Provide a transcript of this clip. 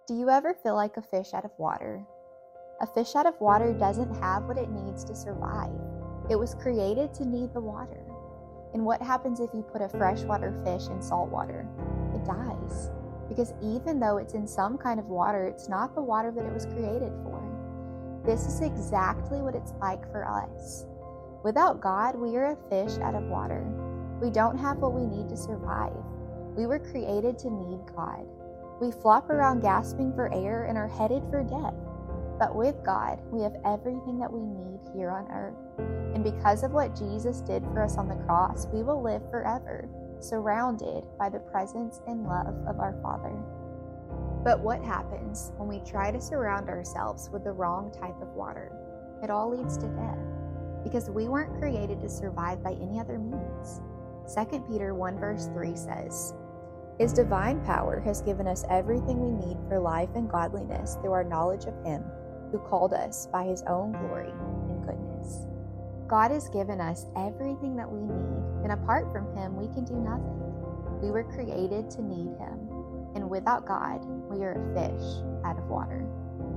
Do you ever feel like a fish out of water? A fish out of water doesn't have what it needs to survive. It was created to need the water. And what happens if you put a freshwater fish in salt water? It dies. Because even though it's in some kind of water, it's not the water that it was created for. This is exactly what it's like for us. Without God, we are a fish out of water. We don't have what we need to survive. We were created to need God. We flop around gasping for air and are headed for death. But with God, we have everything that we need here on earth. And because of what Jesus did for us on the cross, we will live forever, surrounded by the presence and love of our Father. But what happens when we try to surround ourselves with the wrong type of water? It all leads to death, because we weren't created to survive by any other means. 2 Peter 1 verse 3 says, "His divine power has given us everything we need for life and godliness through our knowledge of Him who called us by His own glory and goodness." God has given us everything that we need, and apart from Him, we can do nothing. We were created to need Him, and without God, we are a fish out of water.